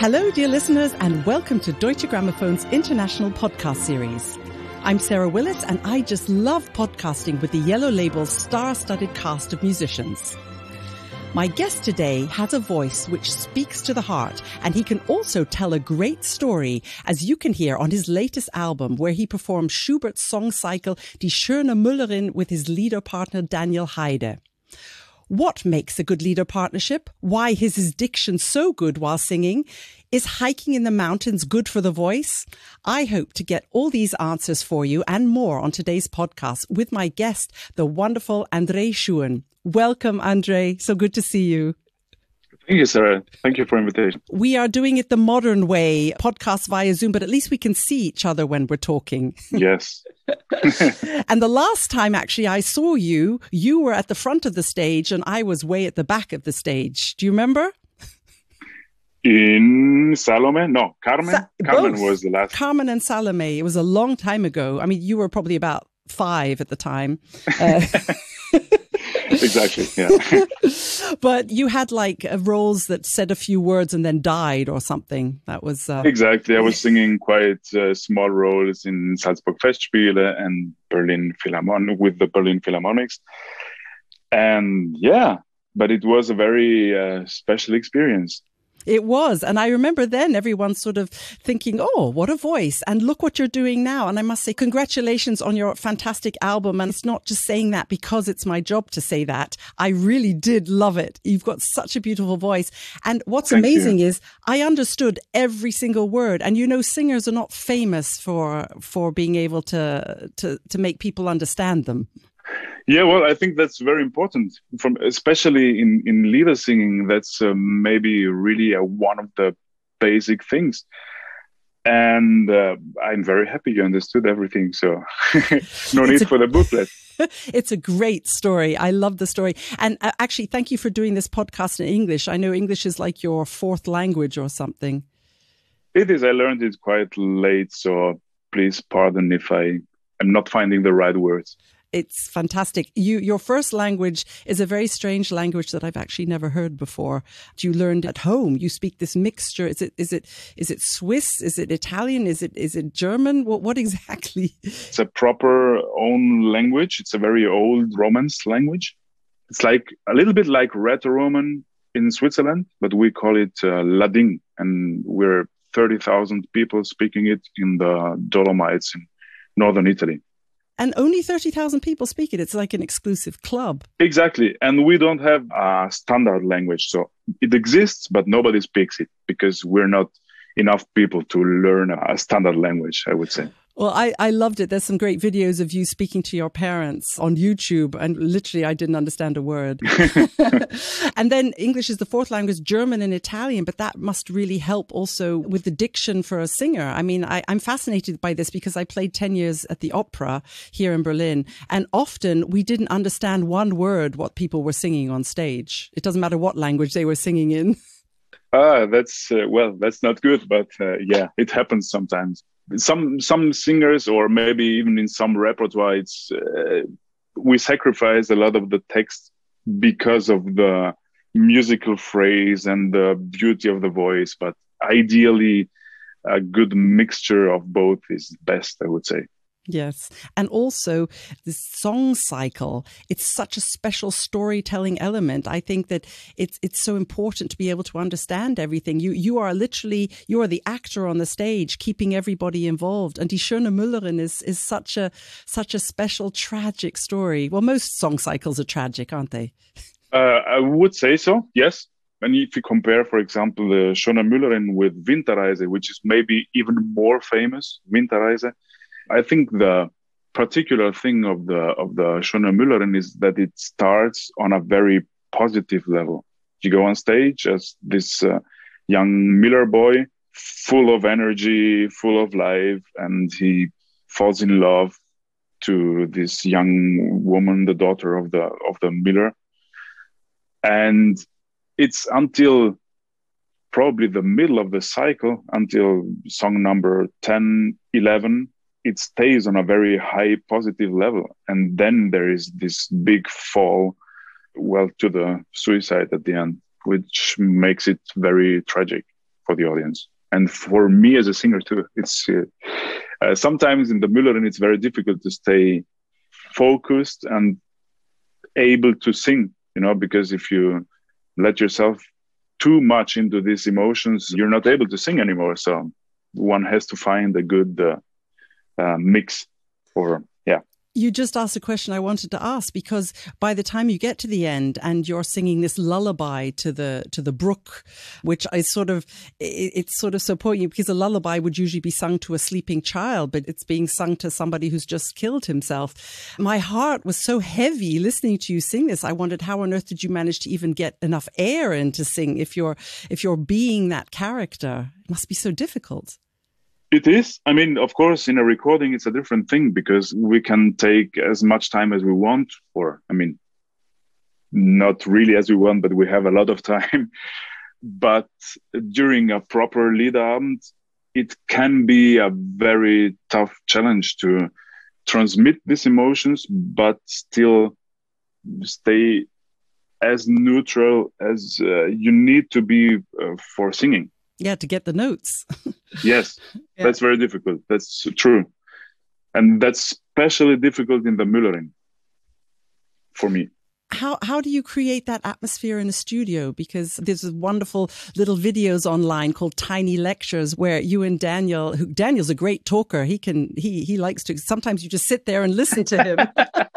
Hello, dear listeners, and welcome to Deutsche Gramophone's international podcast series. I'm Sarah Willis, and I just love podcasting with the Yellow Label's star-studded cast of musicians. My guest today has a voice which speaks to the heart, and he can also tell a great story, as you can hear on his latest album, where he performs Schubert's song cycle Die schöne Müllerin with his leader partner Daniel Heide. What makes a good leader partnership? Why is his diction so good while singing? Is hiking in the mountains good for the voice? I hope to get all these answers for you and more on today's podcast with my guest, the wonderful André Schuon. Welcome, André. So good to see you. Thank you, Sarah. Thank you for the invitation. We are doing it the modern way, podcasts via Zoom, but at least we can see each other when we're talking. Yes. And the last time actually I saw you, you were at the front of the stage and I was way at the back of the stage. Do you remember? In Salome? No, Carmen. Carmen Both. Was the last. Carmen and Salome. It was a long time ago. I mean, you were probably about 5 at the time. Exactly, yeah. But you had like roles that said a few words and then died or something. That was... Exactly. I was singing quite small roles in Salzburg Festspiele and Berlin Philharmonic with the Berlin Philharmonics. And yeah, but it was a very special experience. It was. And I remember then everyone sort of thinking, oh, what a voice. And look what you're doing now. And I must say, congratulations on your fantastic album. And it's not just saying that because it's my job to say that. I really did love it. You've got such a beautiful voice. And what's amazing is I understood every single word. And you know, singers are not famous for being able to make people understand them. Yeah, well, I think that's very important, especially in leader singing. That's maybe really one of the basic things. And I'm very happy you understood everything. So no need for the booklet. It's a great story. I love the story. And actually, thank you for doing this podcast in English. I know English is like your 4th language or something. It is. I learned it quite late. So please pardon if I am not finding the right words. It's fantastic. Your first language is a very strange language that I've actually never heard before. You learned at home. You speak this mixture. Is it Swiss? Is it Italian? Is it German? What exactly? It's a proper own language. It's a very old Romance language. It's like a little bit like Rätoroman in Switzerland, but we call it Ladin, and we're 30,000 people speaking it in the Dolomites in northern Italy. And only 30,000 people speak it. It's like an exclusive club. Exactly. And we don't have a standard language. So it exists, but nobody speaks it because we're not enough people to learn a standard language, I would say. Well, I loved it. There's some great videos of you speaking to your parents on YouTube. And literally, I didn't understand a word. And then English is the 4th language, German and Italian. But that must really help also with the diction for a singer. I mean, I'm fascinated by this because I played 10 years at the opera here in Berlin. And often we didn't understand one word what people were singing on stage. It doesn't matter what language they were singing in. That's not good. But yeah, it happens sometimes. Some singers, or maybe even in some repertoire, we sacrifice a lot of the text because of the musical phrase and the beauty of the voice. But ideally, a good mixture of both is best, I would say. Yes. And also the song cycle, it's such a special storytelling element. I think that it's so important to be able to understand everything. You are the actor on the stage, keeping everybody involved. And Die schöne Müllerin is such a special, tragic story. Well, most song cycles are tragic, aren't they? I would say so, yes. And if you compare, for example, the Schöne Müllerin with Winterreise, which is maybe even more famous, Winterreise, I think the particular thing of the Schöne Müllerin is that it starts on a very positive level. You go on stage as this young miller boy, full of energy, full of life, and he falls in love to this young woman, the daughter of the miller. And it's until probably the middle of the cycle, until song number 10, 11, it stays on a very high positive level. And then there is this big fall, to the suicide at the end, which makes it very tragic. for the audience. And for me as a singer too, it's sometimes in the Müllerin, it's very difficult to stay focused and able to sing, because if you let yourself too much into these emotions, you're not able to sing anymore. So one has to find a good mix or, yeah. You just asked a question I wanted to ask, because by the time you get to the end and you're singing this lullaby to the brook, which is it's sort of so poignant, because a lullaby would usually be sung to a sleeping child, but it's being sung to somebody who's just killed himself. My heart was so heavy listening to you sing this. I wondered, how on earth did you manage to even get enough air in to sing if you're being that character? It must be so difficult. It is. I mean, of course, in a recording, it's a different thing because we can take as much time as we want, not really as we want, but we have a lot of time. But during a proper Liederabend, it can be a very tough challenge to transmit these emotions, but still stay as neutral as you need to be for singing. Yeah, to get the notes. Yes, yeah. That's very difficult. That's true. And that's especially difficult in the Müllerin for me. How do you create that atmosphere in a studio? Because there's wonderful little videos online called Tiny Lectures where you and Daniel's a great talker. He likes to, sometimes you just sit there and listen to him.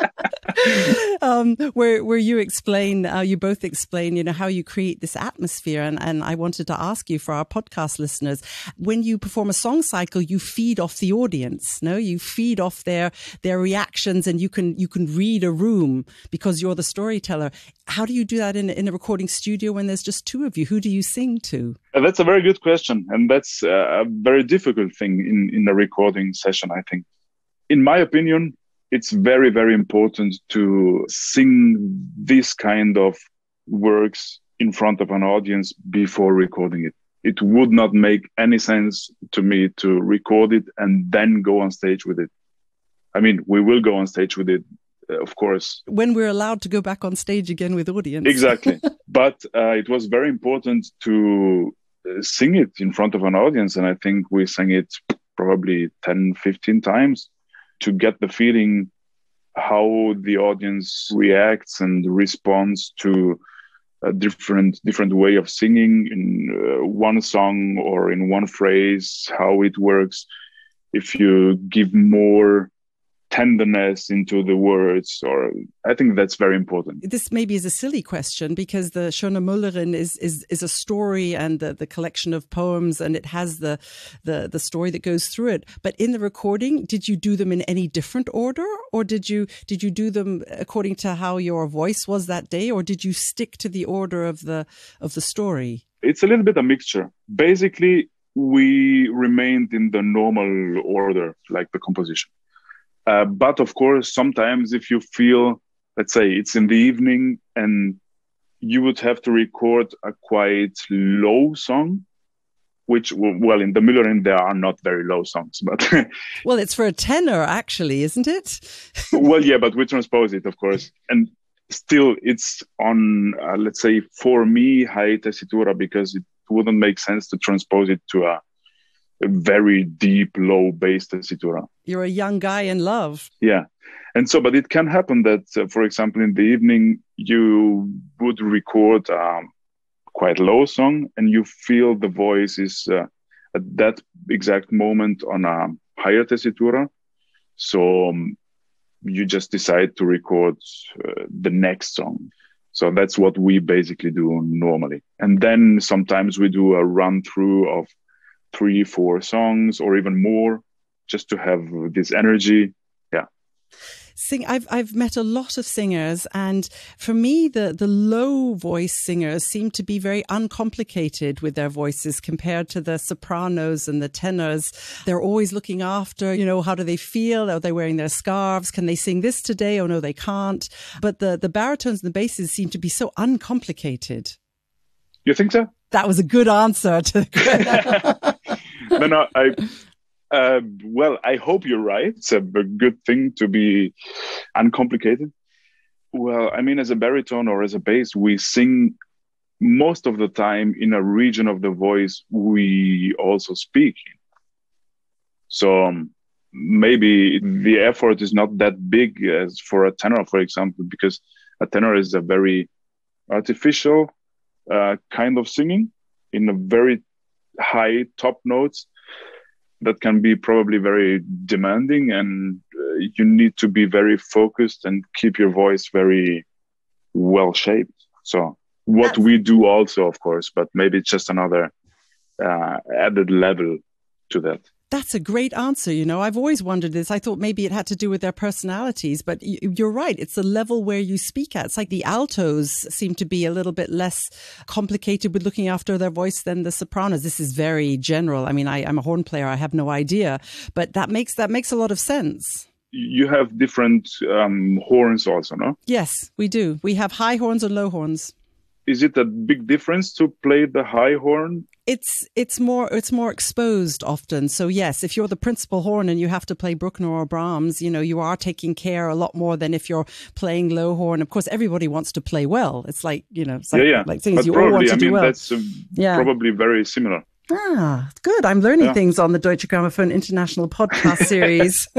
Where you explain, you both explain, how you create this atmosphere. And I wanted to ask you, for our podcast listeners, when you perform a song cycle, you feed off the audience, no? You feed off their reactions, and you can read a room because you're the storyteller. How do you do that in a recording studio when there's just two of you? Who do you sing to? That's a very good question. And that's a very difficult thing in a recording session, I think. In my opinion, it's very, very important to sing this kind of works in front of an audience before recording it. It would not make any sense to me to record it and then go on stage with it. I mean, we will go on stage with it, of course. When we're allowed to go back on stage again with audience. Exactly. But it was very important to sing it in front of an audience. And I think we sang it probably 10, 15 times to get the feeling how the audience reacts and responds to a different way of singing in one song or in one phrase, how it works. If you give more tenderness into the words, or I think that's very important. This maybe is a silly question because the Schöne Müllerin is a story and the collection of poems, and it has the story that goes through it. But in the recording, did you do them in any different order, or did you do them according to how your voice was that day, or did you stick to the order of the story? It's a little bit a mixture. Basically, we remained in the normal order, like the composition. But of course, sometimes if you feel, let's say it's in the evening and you would have to record a quite low song, which, well, in the Müllerin, there are not very low songs, but... Well, it's for a tenor, actually, isn't it? Well, yeah, but we transpose it, of course. And still, it's on, let's say, for me, high tessitura, because it wouldn't make sense to transpose it to a very deep, low bass tessitura. You're a young guy in love. Yeah. And so, but it can happen that, for example, in the evening, you would record a quite low song and you feel the voice is at that exact moment on a higher tessitura. So you just decide to record the next song. So that's what we basically do normally. And then sometimes we do a run through of 3-4 songs or even more, just to have this energy. Yeah. I've met a lot of singers, and for me, the low voice singers seem to be very uncomplicated with their voices compared to the sopranos and the tenors. They're always looking after, how do they feel? Are they wearing their scarves? Can they sing this today? Oh no, they can't. But the baritones and the basses seem to be so uncomplicated. You think so? That was a good answer. No, well, I hope you're right. It's a good thing to be uncomplicated. Well, I mean, as a baritone or as a bass, we sing most of the time in a region of the voice we also speak in. So maybe the effort is not that big as for a tenor, for example, because a tenor is a very artificial kind of singing in a very high top notes that can be probably very demanding, and you need to be very focused and keep your voice very well shaped. So what we do also, of course, but maybe it's just another added level to that. That's a great answer. You know, I've always wondered this. I thought maybe it had to do with their personalities, but you're right. It's the level where you speak at. It's like the altos seem to be a little bit less complicated with looking after their voice than the sopranos. This is very general. I mean, I'm a horn player. I have no idea, but that makes a lot of sense. You have different horns also, no? Yes, we do. We have high horns and low horns. Is it a big difference to play the high horn? It's more exposed often. So yes, if you're the principal horn and you have to play Bruckner or Brahms, you know, you are taking care a lot more than if you're playing low horn. Of course, everybody wants to play well. It's like, you know, it's like things you all want to do well. That's probably very similar. Ah, good. I'm learning things on the Deutsche Grammophon International podcast series.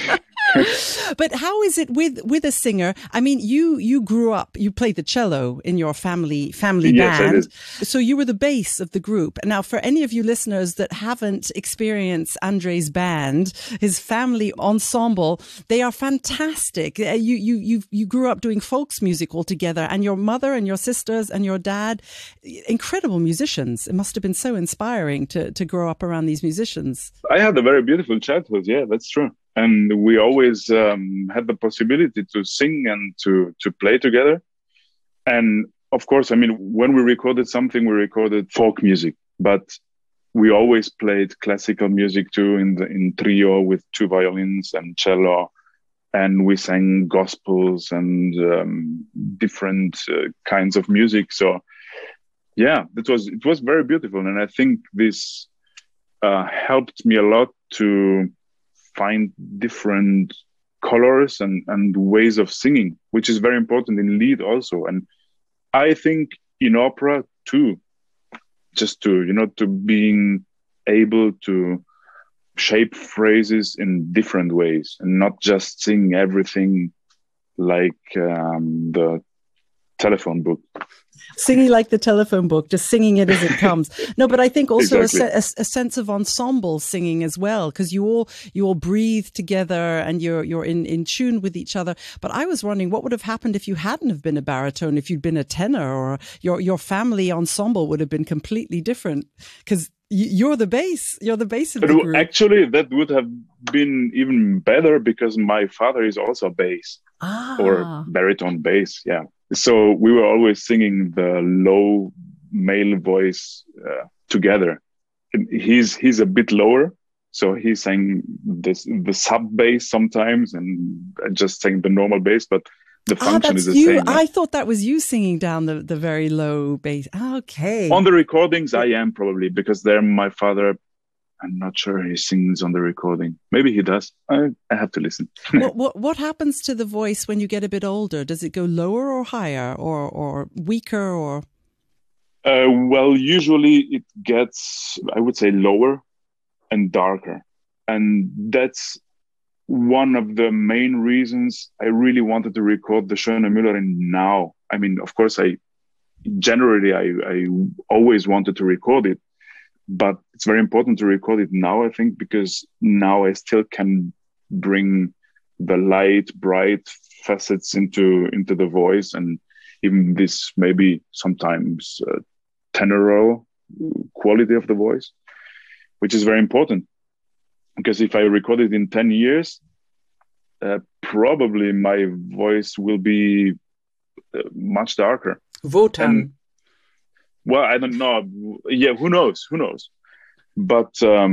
But how is it with a singer? I mean, you grew up, you played the cello in your family band. So you were the bass of the group. Now, for any of you listeners that haven't experienced Andre's band, his family ensemble, they are fantastic. You grew up doing folks music all together, and your mother and your sisters and your dad, incredible musicians. It must have been so inspiring to grow up around these musicians. I had a very beautiful childhood. Yeah, that's true. And we always had the possibility to sing and to play together. And of course, I mean, when we recorded something, we recorded folk music, but we always played classical music too in trio with two violins and cello. And we sang gospels and different kinds of music. So yeah, it was very beautiful. And I think this helped me a lot to find different colors and ways of singing, which is very important in lead also. And I think in opera too, just to being able to shape phrases in different ways and not just sing everything like the telephone book. Singing like the telephone book, just singing it as it comes. No, but I think also exactly. a sense of ensemble singing as well, because you all breathe together and you're in tune with each other. But I was wondering what would have happened if you hadn't have been a baritone, if you'd been a tenor, or your family ensemble would have been completely different, because you're the bass of the group. Actually, that would have been even better because my father is also bass or baritone bass. Yeah. So we were always singing the low male voice together. And he's a bit lower, so he sang the sub bass sometimes, and I just sang the normal bass. But the function is the same. I thought that was you singing down the very low bass. Okay. On the recordings, I am probably, because there my father, I'm not sure he sings on the recording. Maybe he does. I have to listen. What happens to the voice when you get a bit older? Does it go lower or higher or weaker or? Well, usually it gets, I would say, lower and darker. And that's one of the main reasons I really wanted to record the Schöne Müllerin now. I mean, of course, I always wanted to record it. But it's very important to record it now, I think, because now I still can bring the light, bright facets into the voice, and even this maybe sometimes tenoral quality of the voice, which is very important. Because if I record it in 10 years, probably my voice will be much darker. Wotan. Well, I don't know. Yeah, who knows? But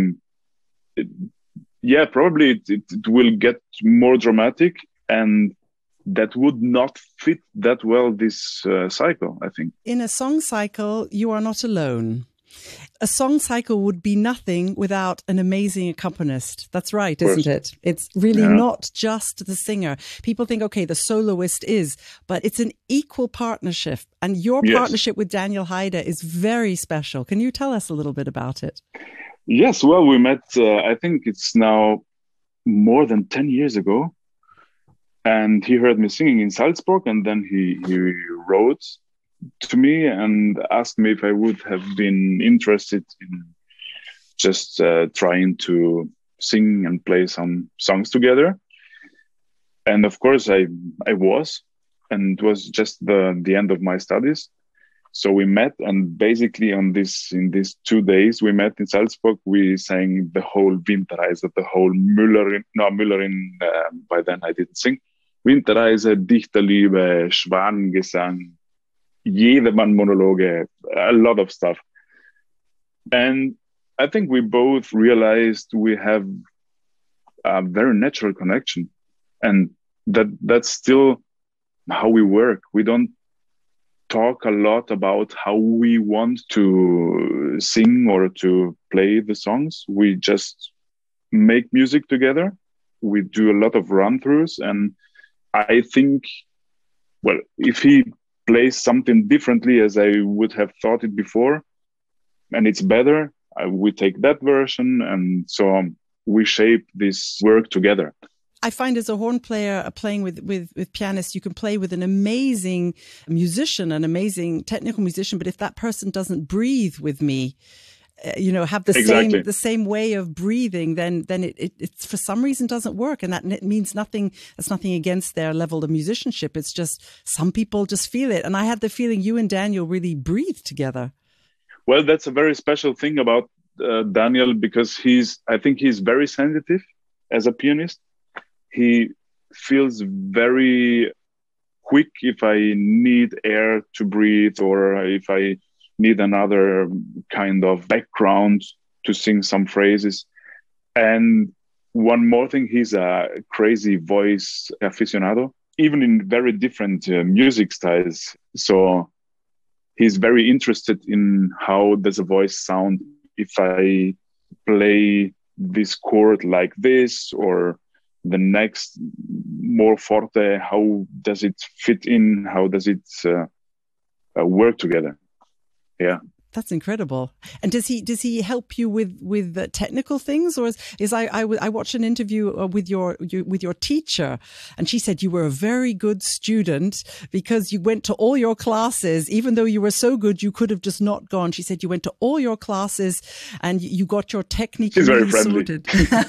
probably it will get more dramatic, and that would not fit that well this cycle, I think. In a song cycle, you are not alone. A song cycle would be nothing without an amazing accompanist. That's right, isn't it? It's really not just the singer. People think, okay, the soloist is, but it's an equal partnership. And your partnership with Daniel Haide is very special. Can you tell us a little bit about it? Yes, well, we met, I think it's now more than 10 years ago. And he heard me singing in Salzburg, and then he wrote to me and asked me if I would have been interested in just trying to sing and play some songs together. And of course, I was, and it was just the end of my studies. So we met, and basically in these 2 days we met in Salzburg, we sang the whole Winterreise, the whole Müllerin, by then I didn't sing. Winterreise, Dichterliebe, Schwanengesang, Jedermann-Monologe, a lot of stuff. And I think we both realized we have a very natural connection, and that's still how we work. We don't talk a lot about how we want to sing or to play the songs. We just make music together. We do a lot of run-throughs, and I think, well, if he plays something differently as I would have thought it before, and it's better, we take that version, and so we shape this work together. I find as a horn player, playing with pianists, you can play with an amazing musician, an amazing technical musician, but if that person doesn't breathe with me, have the same way of breathing, then it for some reason doesn't work, and that means nothing. That's nothing against their level of musicianship. It's just some people just feel it, and I had the feeling you and Daniel really breathe together. Well, that's a very special thing about Daniel, because I think he's very sensitive as a pianist. He feels very quick if I need air to breathe, or if I need another kind of background to sing some phrases. And one more thing, he's a crazy voice aficionado, even in very different music styles. So he's very interested in how does a voice sound if I play this chord like this, or the next more forte, how does it fit in? How does it work together? Yeah. That's incredible. And does he help you with technical things, or I watched an interview with your teacher, and she said you were a very good student because you went to all your classes, even though you were so good you could have just not gone. She said you went to all your classes and you got your technique really sorted.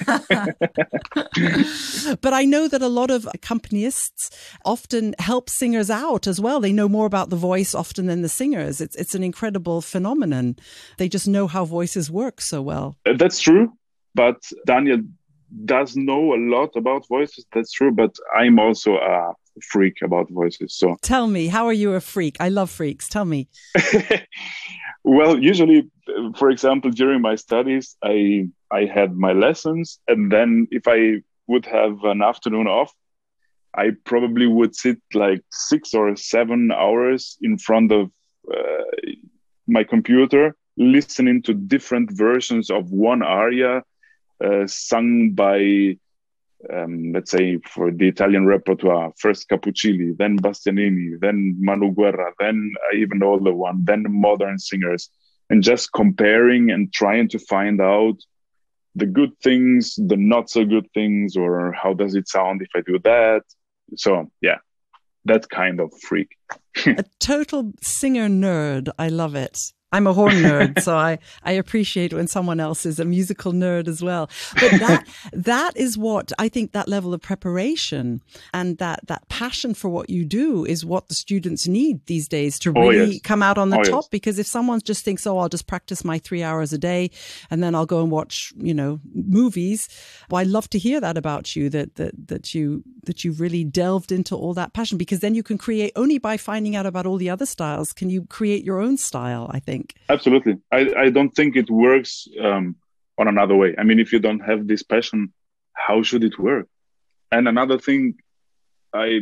But I know that a lot of accompanists often help singers out as well. They know more about the voice often than the singers. It's an incredible phenomenon. They just know how voices work so well. That's true. But Daniel does know a lot about voices. That's true. But I'm also a freak about voices. So tell me, how are you a freak? I love freaks. Tell me. Well, usually, for example, during my studies, I had my lessons. And then if I would have an afternoon off, I probably would sit like 6 or 7 hours in front of my computer, listening to different versions of one aria sung by, let's say, for the Italian repertoire, first Cappuccilli, then Bastianini, then Manu Guerra, then even older one, then modern singers, and just comparing and trying to find out the good things, the not so good things, or how does it sound if I do that. So, yeah. That kind of freak. A total singer nerd. I love it. I'm a horn nerd, so I appreciate when someone else is a musical nerd as well. But that is what I think, that level of preparation and that passion for what you do is what the students need these days to really come out on the top. Yes. Because if someone just thinks, I'll just practice my 3 hours a day and then I'll go and watch, movies. Well, I love to hear that about you, that you really delved into all that passion, because then you can create, only by finding out about all the other styles, can you create your own style, I think. Absolutely. I don't think it works on another way. I mean, if you don't have this passion, how should it work? And another thing I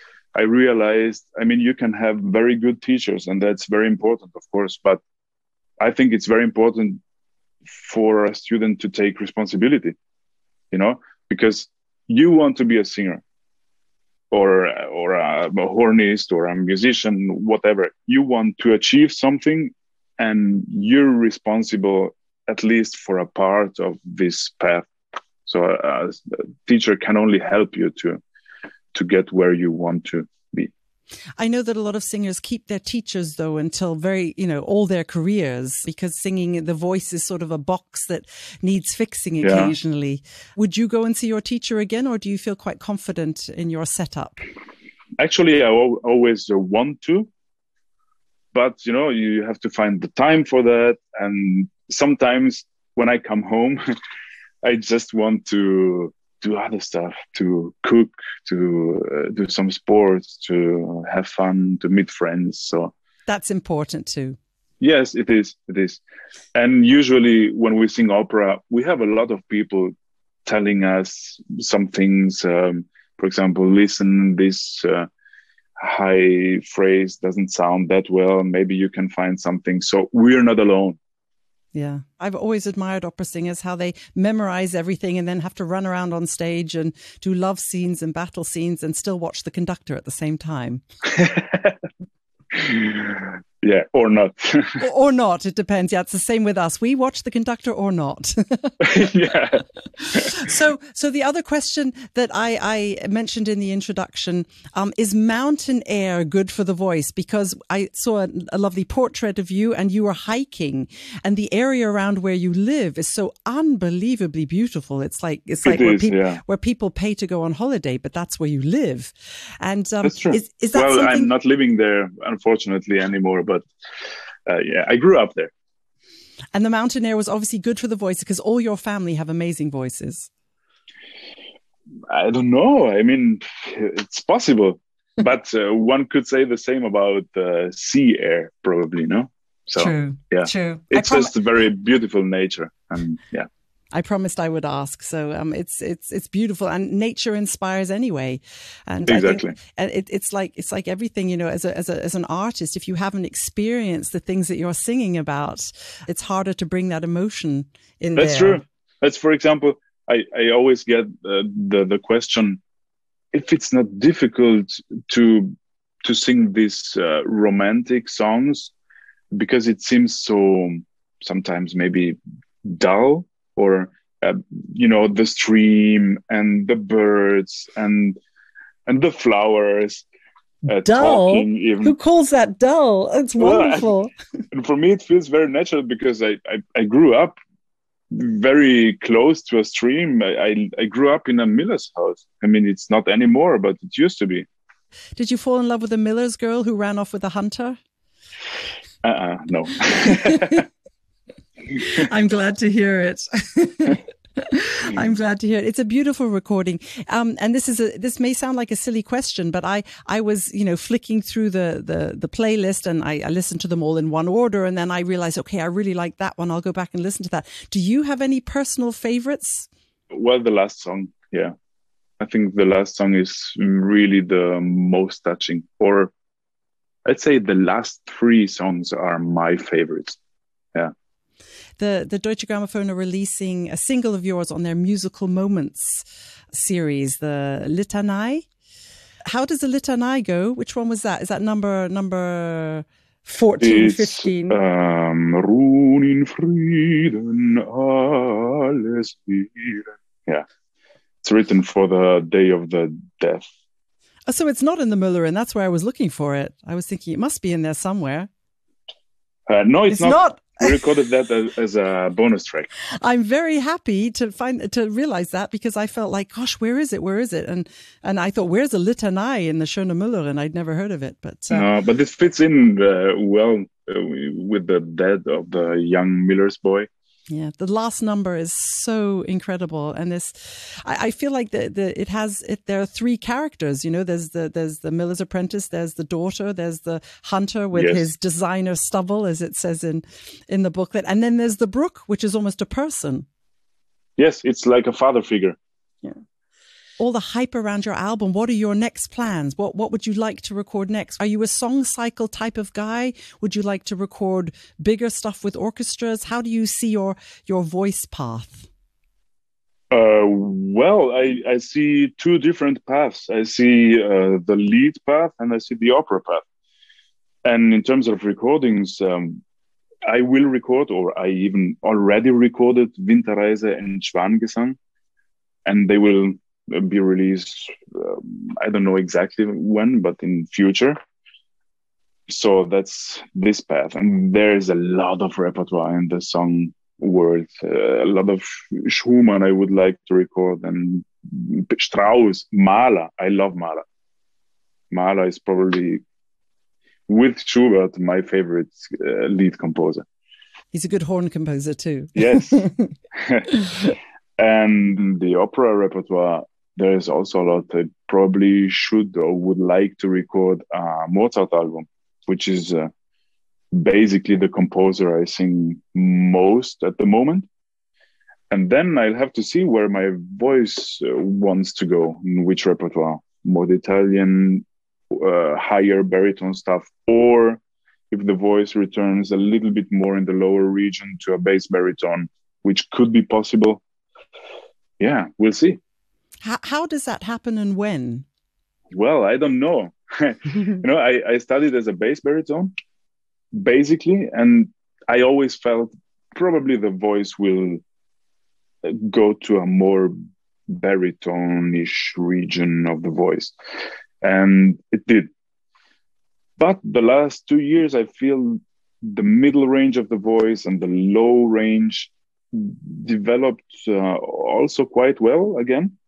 realized, I mean, you can have very good teachers, and that's very important, of course, but I think it's very important for a student to take responsibility, because you want to be a singer or a hornist or a musician, whatever. You want to achieve something, and you're responsible at least for a part of this path. So a teacher can only help you to get where you want to be. I know that a lot of singers keep their teachers, though, until all their careers, because singing, the voice is sort of a box that needs fixing occasionally. Yeah. Would you go and see your teacher again, or do you feel quite confident in your setup? Actually, I always want to, but, you have to find the time for that. And sometimes when I come home, I just want to do other stuff, to cook, to do some sports, to have fun, to meet friends. So that's important too. Yes, it is. It is. And usually when we sing opera, we have a lot of people telling us some things. For example, listen, this high phrase doesn't sound that well. Maybe you can find something. So we're not alone. Yeah. I've always admired opera singers, how they memorize everything and then have to run around on stage and do love scenes and battle scenes and still watch the conductor at the same time. Yeah, or not. or not. It depends. Yeah, it's the same with us. We watch the conductor or not. Yeah. So the other question that I mentioned in the introduction, is mountain air good for the voice? Because I saw a lovely portrait of you and you were hiking, and the area around where you live is so unbelievably beautiful. It's like where people pay to go on holiday, but that's where you live. And that's true. Is that something? I'm not living there, unfortunately, anymore. But I grew up there. And the mountain air was obviously good for the voice because all your family have amazing voices. I don't know. I mean, it's possible. But one could say the same about sea air, probably, no? So, true. Yeah. True. It's just a very beautiful nature. And yeah. I promised I would ask. So it's beautiful, and nature inspires anyway. And exactly. I think it's like everything, as an artist, if you haven't experienced the things that you're singing about, it's harder to bring that emotion in. That's true. That's, for example, I always get the question, if it's not difficult to sing these romantic songs, because it seems so sometimes maybe dull. Or, the stream and the birds and the flowers. Dull? Talking even. Who calls that dull? It's wonderful. And for me, it feels very natural because I grew up very close to a stream. I grew up in a miller's house. I mean, it's not anymore, but it used to be. Did you fall in love with a miller's girl who ran off with a hunter? No. I'm glad to hear it. I'm glad to hear it. It's a beautiful recording. And this may sound like a silly question, but I was, flicking through the playlist, and I listened to them all in one order. And then I realized, okay, I really like that one. I'll go back and listen to that. Do you have any personal favorites? Well, the last song. Yeah. I think the last song is really the most touching, or I'd say the last 3 songs are my favorites. Yeah. The Deutsche Grammophon are releasing a single of yours on their Musical Moments series, the Litanei. How does the Litanei go? Which one was that? Is that number 14, 15? Ruhen in Frieden, alles wieder. Yeah. It's written for the day of the death. Oh, so it's not in the Müllerin. That's where I was looking for it. I was thinking it must be in there somewhere. No, it's not. We recorded that as a bonus track. I'm very happy to realize that, because I felt like, gosh, where is it? Where is it? And I thought, where's a Litanei in the Schöne Müllerin? I'd never heard of it. But but this fits in well with the death of the young miller's boy. Yeah, the last number is so incredible, and I feel like there are 3 characters. There's the miller's apprentice, there's the daughter, there's the hunter with his designer stubble, as it says in the booklet, and then there's the brook, which is almost a person. Yes, it's like a father figure. Yeah. all the hype around your album, what are your next plans? What would you like to record next? Are you a song cycle type of guy? Would you like to record bigger stuff with orchestras? How do you see your voice path? Well, I see two different paths. I see the lead path and I see the opera path. And in terms of recordings, I will record, or I even already recorded Winterreise and Schwanengesang, and they will be released. I don't know exactly when, but in future. So that's this path, and there is a lot of repertoire in the song world. A lot of Schumann I would like to record, and Strauss, Mahler. I love Mahler. Mahler is probably, with Schubert, my favorite lead composer. He's a good horn composer too. Yes. And the opera repertoire, there is also a lot. I probably should or would like to record a Mozart album, which is basically the composer I sing most at the moment. And then I'll have to see where my voice wants to go, in which repertoire, more the Italian, higher baritone stuff, or if the voice returns a little bit more in the lower region to a bass baritone, which could be possible. Yeah, we'll see. How does that happen and when? Well, I don't know. I studied as a bass baritone, basically, and I always felt probably the voice will go to a more baritone-ish region of the voice. And it did. But the last 2 years, I feel the middle range of the voice and the low range developed also quite well again.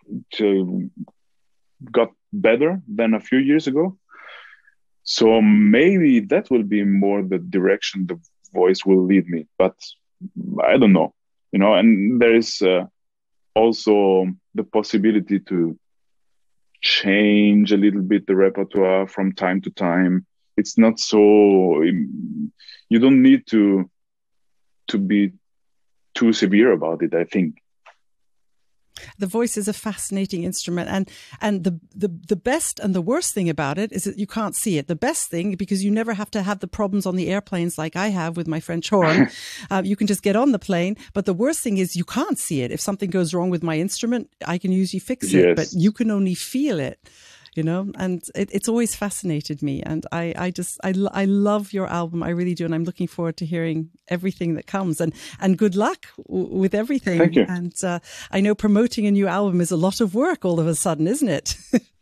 Got better than a few years ago. So maybe that will be more the direction the voice will lead me. But I don't know. And there is also the possibility to change a little bit the repertoire from time to time. It's not so, you don't need to be too severe about it, I think. The voice is a fascinating instrument, and the best and the worst thing about it is that you can't see it. The best thing, because you never have to have the problems on the airplanes like I have with my French horn. You can just get on the plane. But the worst thing is you can't see it. If something goes wrong with my instrument, I can usually fix it, but you can only feel it. And it's always fascinated me. And I love your album. I really do. And I'm looking forward to hearing everything that comes, and good luck with everything. Thank you. And I know promoting a new album is a lot of work all of a sudden, isn't it?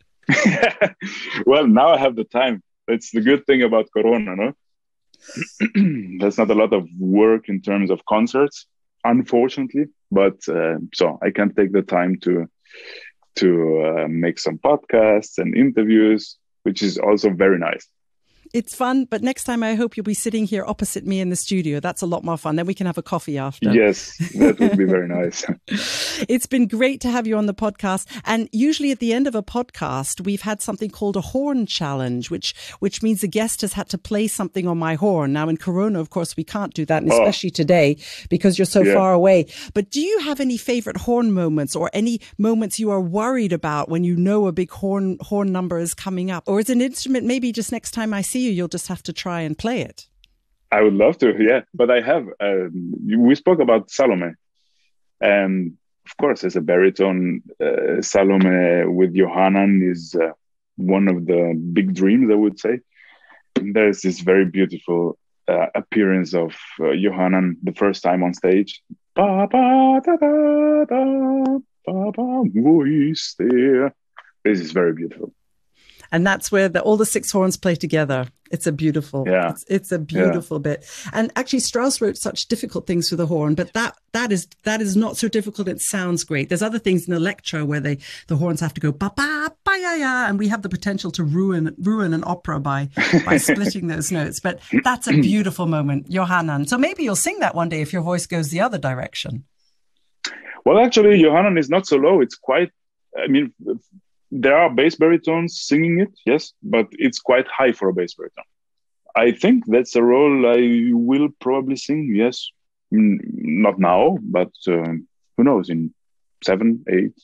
Well, now I have the time. That's the good thing about Corona, no? There's not a lot of work in terms of concerts, unfortunately. But so I can take the time to make some podcasts and interviews, which is also very nice. It's fun, but next time I hope you'll be sitting here opposite me in the studio. That's a lot more fun. Then we can have a coffee after. Yes, that would be very nice. It's been great to have you on the podcast. And usually at the end of a podcast, we've had something called a horn challenge, which means the guest has had to play something on my horn. Now in Corona, of course, we can't do that, and especially today because you're so far away. But do you have any favorite horn moments, or any moments you are worried about when you know a big horn number is coming up? Or is an instrument, maybe just next time I see you'll just have to try and play it? I would love to, yeah. But I have, we spoke about Salome. And of course, as a baritone, Salome with Johannan is one of the big dreams, I would say. And there's this very beautiful appearance of Johannan the first time on stage. Ba, ba, da, da, da, ba, ba, wo ist der? This is very beautiful. And that's where all the six horns play together. It's a beautiful, it's a beautiful bit. And actually Strauss wrote such difficult things for the horn, but that is not so difficult. It sounds great. There's other things in electro where the horns have to go ba ba ba ya ya, and we have the potential to ruin an opera by splitting those notes. But that's a beautiful moment, Johannan. So maybe you'll sing that one day if your voice goes the other direction. Well, actually, Johannan is not so low. It's quite, there are bass baritones singing it, yes, but it's quite high for a bass baritone. I think that's a role I will probably sing, yes. Not now, but who knows, in 7, 8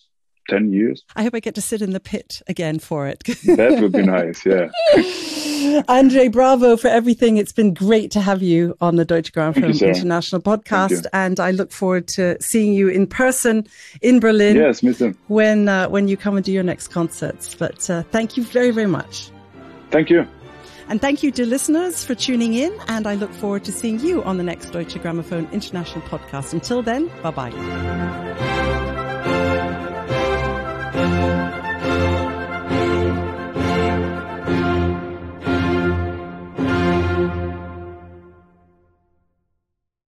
10 years. I hope I get to sit in the pit again for it. That would be nice, yeah. Andre, bravo for everything. It's been great to have you on the Deutsche Grammophon International podcast. And I look forward to seeing you in person in Berlin. Yes, me too. When you come and do your next concerts. But thank you very, very much. Thank you. And thank you to listeners for tuning in. And I look forward to seeing you on the next Deutsche Grammophon International podcast. Until then, bye-bye.